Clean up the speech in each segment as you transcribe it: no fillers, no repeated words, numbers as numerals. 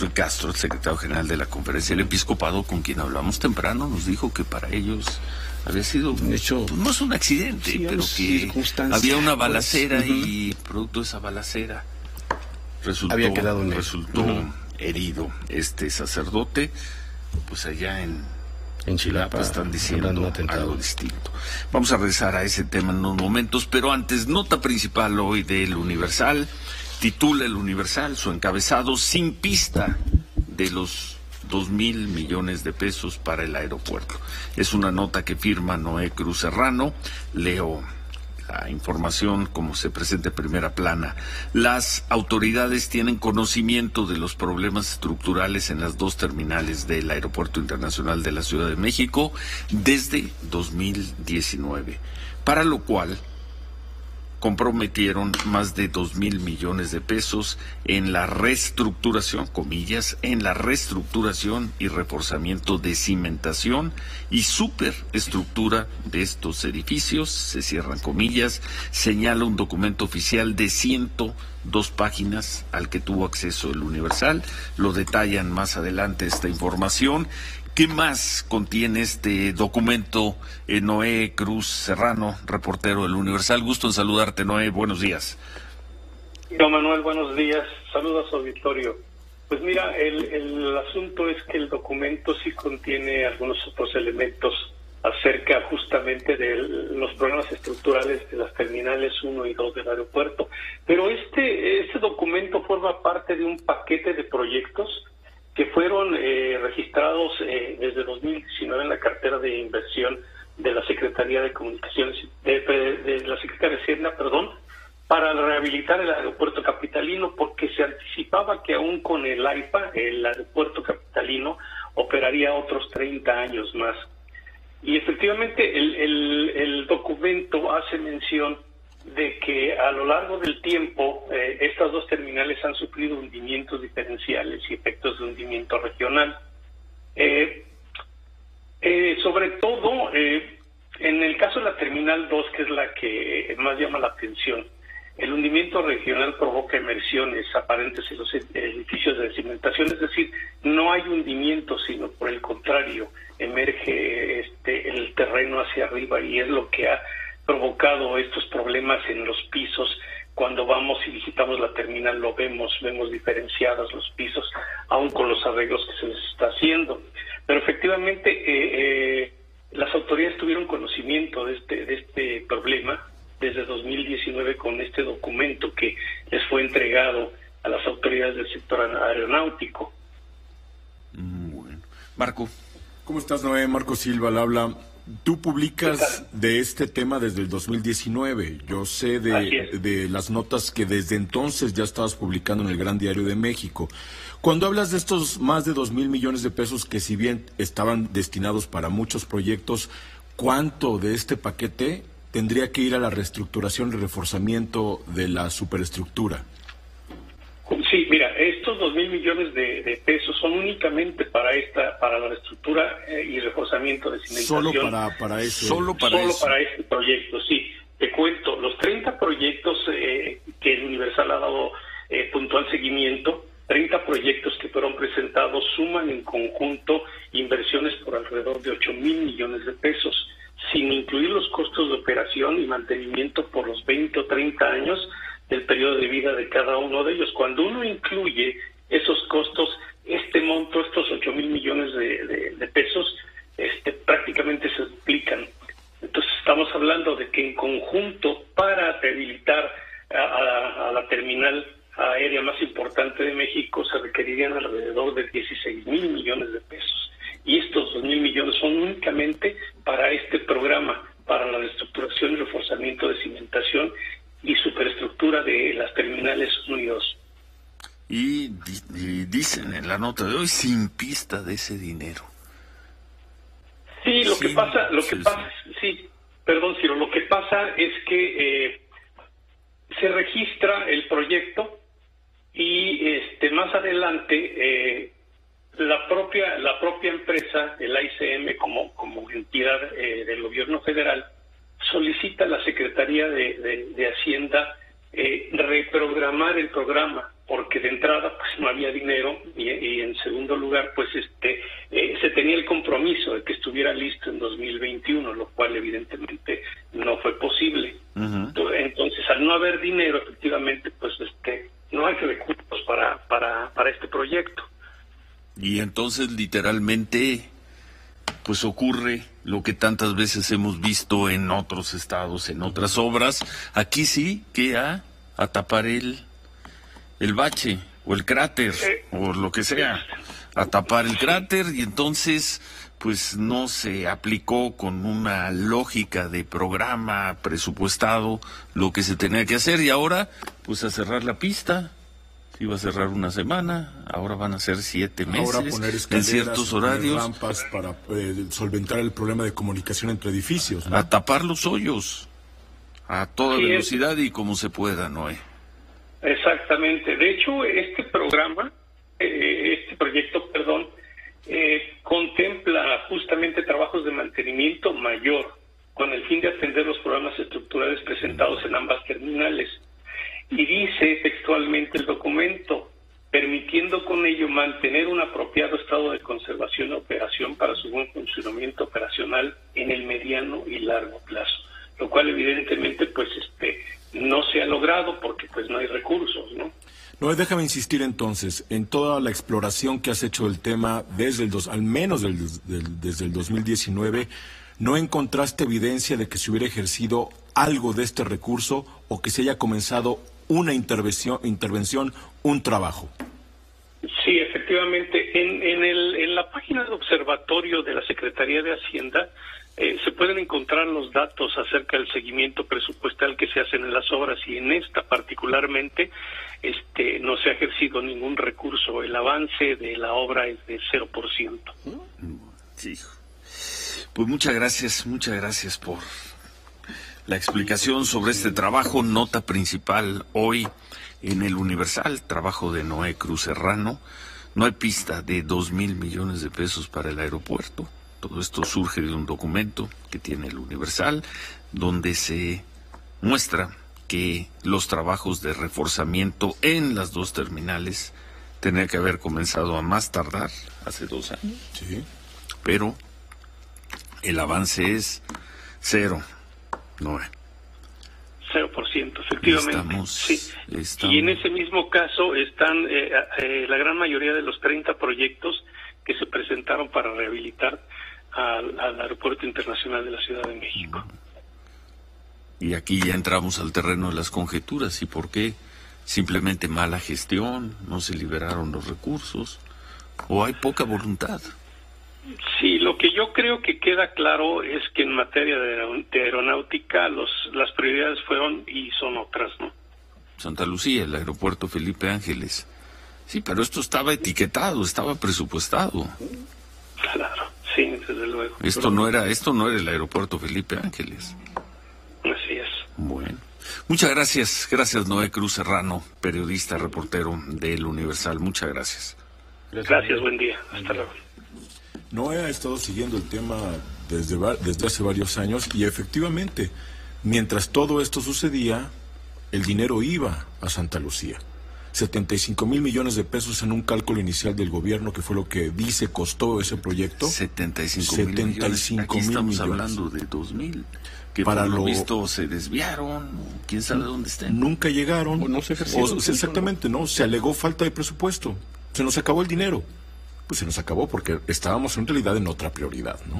José Castro, el secretario general de la Conferencia del Episcopado, con quien hablamos temprano, nos dijo que para ellos había sido, de hecho, no es un accidente, sí, pero que había una balacera y producto de esa balacera resultó herido este sacerdote. Pues allá en Chilapa están diciendo algo distinto. Vamos a regresar a ese tema en unos momentos, pero antes, nota principal hoy del Universal. Titula el Universal su encabezado: sin pista de los 2,000 millones de pesos para el aeropuerto. Es una nota que firma Noé Cruz Serrano. Leo la información como se presenta en primera plana. Las autoridades tienen conocimiento de los problemas estructurales en las dos terminales del Aeropuerto Internacional de la Ciudad de México desde 2019, para lo cual comprometieron más de 2,000 millones de pesos en la reestructuración, comillas, en la reestructuración y reforzamiento de cimentación y superestructura de estos edificios, se cierran comillas, señala un documento oficial de 102 páginas al que tuvo acceso el Universal. Lo detallan más adelante esta información. ¿Qué más contiene este documento? Noé Cruz Serrano, reportero del Universal. Gusto en saludarte, Noé. Buenos días. Don Manuel, buenos días. Saludos a su auditorio. Pues mira, el asunto es que el documento sí contiene algunos otros elementos acerca justamente de los problemas estructurales de las terminales 1 y 2 del aeropuerto. Pero este documento forma parte de un paquete de proyectos que fueron registrados desde 2019 en la cartera de inversión de la Secretaría de Comunicaciones, de la Secretaría de Hacienda, para rehabilitar el aeropuerto capitalino, porque se anticipaba que aún con el AIFA, el aeropuerto capitalino, operaría otros 30 años más. Y efectivamente el documento hace mención de que a lo largo del tiempo estas dos terminales han sufrido hundimientos diferenciales y efectos de hundimiento regional. Sobre todo, en el caso de la Terminal 2, que es la que más llama la atención, el hundimiento regional provoca emersiones aparentes en los edificios de cimentación, es decir, no hay hundimiento, sino por el contrario, emerge el terreno hacia arriba, y es lo que ha provocado estos problemas en los pisos. Cuando vamos y visitamos la terminal lo vemos diferenciados los pisos, aún con los arreglos que se les está haciendo. Pero efectivamente las autoridades tuvieron conocimiento de este problema desde 2019 con este documento que les fue entregado a las autoridades del sector aeronáutico. Bueno. Marco. ¿Cómo estás, Noé? Marco Silva al habla. Tú publicas de este tema desde el 2019. Yo sé de las notas que desde entonces ya estabas publicando en el Gran Diario de México. Cuando hablas de estos más de 2,000 millones de pesos que, si bien estaban destinados para muchos proyectos, ¿cuánto de este paquete tendría que ir a la reestructuración y reforzamiento de la superestructura? Sí, mira, estos 2,000 millones de pesos son únicamente para la reestructura y reforzamiento de cimentación. Solo para este proyecto, sí. Te cuento, los 30 proyectos que el Universal ha dado puntual seguimiento, 30 proyectos que fueron presentados, suman en conjunto inversiones por alrededor de 8,000 millones de pesos, sin incluir los costos de operación y mantenimiento por los 20 o 30 años del periodo de vida de cada uno de ellos. Cuando uno incluye esos costos, este monto, estos 8,000 millones de pesos, prácticamente se duplican. Entonces estamos hablando de que en conjunto, para rehabilitar a la terminal aérea más importante de México, se requerirían alrededor de 16,000 millones de pesos. Y estos 2,000 millones son únicamente para este programa, para la reestructuración y reforzamiento de cimentación y superestructura de las terminales 1 y 2. Y dicen en la nota de hoy, sin pista de ese dinero. Sí, lo que pasa es que se registra el proyecto y más adelante la propia empresa, el AICM como entidad del gobierno federal, solicita a la Secretaría de Hacienda reprogramar el programa porque de entrada pues no había dinero y en segundo lugar pues se tenía el compromiso de que estuviera listo en 2021, lo cual evidentemente no fue posible. Entonces, al no haber dinero, efectivamente, pues no hay recursos para este proyecto. Y entonces, literalmente, pues ocurre lo que tantas veces hemos visto en otros estados, en otras obras. Aquí sí que a tapar el bache o el cráter o lo que sea, a tapar el cráter, y entonces pues no se aplicó con una lógica de programa presupuestado lo que se tenía que hacer, y ahora pues a cerrar la pista. Se iba a cerrar una semana, ahora van a ser 7 meses, ahora poner en ciertos horarios, rampas para solventar el problema de comunicación entre edificios, ¿no? A tapar los hoyos a toda velocidad y como se pueda, Noé. Exactamente. De hecho, este proyecto, contempla justamente trabajos de mantenimiento mayor con el fin de atender los problemas estructurales presentados en ambas terminales. Y dice textualmente el documento, permitiendo con ello mantener un apropiado estado de conservación y operación para su buen funcionamiento operacional en el mediano y largo plazo, lo cual evidentemente pues no se ha logrado porque pues no hay recursos, ¿no? No, déjame insistir entonces, en toda la exploración que has hecho del tema desde al menos desde el 2019, ¿no encontraste evidencia de que se hubiera ejercido algo de este recurso o que se haya comenzado una intervención, un trabajo? Sí, efectivamente. En la página del observatorio de la Secretaría de Hacienda se pueden encontrar los datos acerca del seguimiento presupuestal que se hacen en las obras, y en esta particularmente no se ha ejercido ningún recurso. El avance de la obra es de 0%. Sí. Pues muchas gracias por la explicación sobre este trabajo. Nota principal hoy en el Universal, trabajo de Noé Cruz Serrano. No hay pista de 2,000 millones de pesos para el aeropuerto. Todo esto surge de un documento que tiene el Universal, donde se muestra que los trabajos de reforzamiento en las dos terminales tenían que haber comenzado a más tardar hace 2 años. Sí. Pero el avance es 0, Noé. 0%, efectivamente. Sí. Y en ese mismo caso están la gran mayoría de los 30 proyectos que se presentaron para rehabilitar al Aeropuerto Internacional de la Ciudad de México. Y aquí ya entramos al terreno de las conjeturas. ¿Y por qué? Simplemente mala gestión, no se liberaron los recursos, o hay poca voluntad. Sí, lo que yo creo que queda claro es que en materia de aeronáutica las prioridades fueron y son otras, ¿no? Santa Lucía, el aeropuerto Felipe Ángeles. Sí, pero esto estaba etiquetado, estaba presupuestado. Claro, sí, desde luego. Esto no era el aeropuerto Felipe Ángeles. Así es. Bueno, muchas gracias. Gracias, Noé Cruz Serrano, periodista, reportero del Universal. Muchas gracias. Gracias, buen día. Hasta luego. Noé ha estado siguiendo el tema desde hace varios años y efectivamente, mientras todo esto sucedía, el dinero iba a Santa Lucía. 75,000 millones de pesos en un cálculo inicial del gobierno, que fue lo que dice costó ese proyecto. 75,000 millones. Aquí estamos hablando de 2,000, que para lo visto se desviaron, quién sabe dónde estén. Nunca llegaron. O no se ejercieron. Exactamente, ¿no? Se alegó falta de presupuesto. Se nos acabó el dinero. Pues se nos acabó porque estábamos en realidad en otra prioridad, ¿no?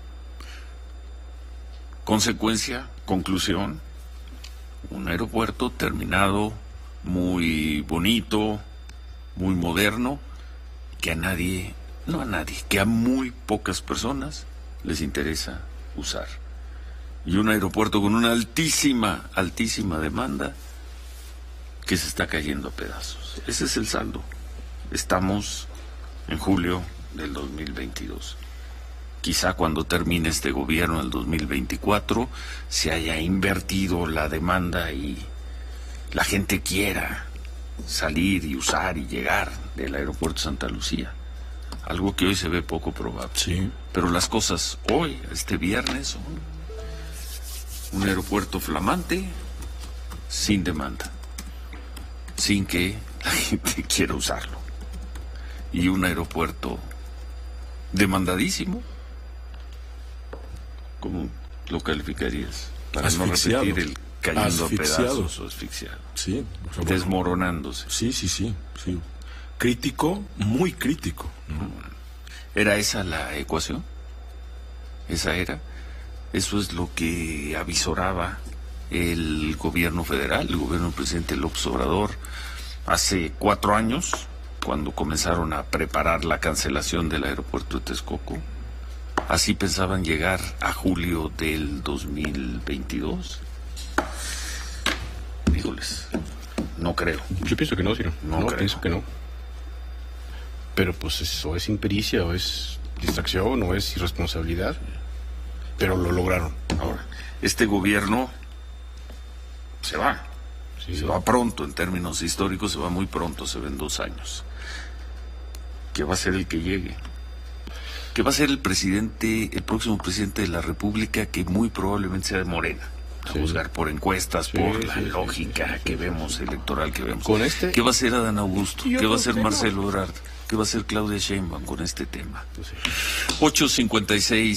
Consecuencia, conclusión, un aeropuerto terminado, muy bonito, muy moderno, que que a muy pocas personas les interesa usar. Y un aeropuerto con una altísima demanda que se está cayendo a pedazos. Ese es el saldo. Estamos en julio del 2022. Quizá cuando termine este gobierno en el 2024 se haya invertido la demanda y la gente quiera salir y usar y llegar del aeropuerto Santa Lucía. Algo que hoy se ve poco probable. Sí. Pero las cosas hoy, este viernes, son un aeropuerto flamante, sin demanda, sin que La gente quiere usarlo. Y un aeropuerto demandadísimo. ¿Cómo lo calificarías? Para no repetir el cayendo a pedazos o asfixiado. Sí. O sea, desmoronándose. Sí. Crítico, muy crítico, ¿no? ¿Era esa la ecuación? ¿Esa era? Eso es lo que avisoraba el gobierno federal, el gobierno del presidente López Obrador, hace 4 años, cuando comenzaron a preparar la cancelación del aeropuerto de Texcoco. Así pensaban llegar a julio del 2022. Híjoles, no creo. Yo pienso que no, Ciro. No creo. Pienso que no. Pero pues eso es impericia, o es distracción, o es irresponsabilidad. Pero lo lograron. Ahora, este gobierno se va. Sí, se va pronto, en términos históricos, se va muy pronto, se ven 2 años. ¿Qué va a ser el que llegue? ¿Qué va a ser el próximo presidente de la República, que muy probablemente sea de Morena? A juzgar por encuestas, por la lógica que vemos, electoral que vemos. ¿Con este? ¿Qué va a ser Adán Augusto? ¿Qué va a ser Marcelo Ebrard? ¿Qué va a ser Claudia Sheinbaum con este tema? 8:56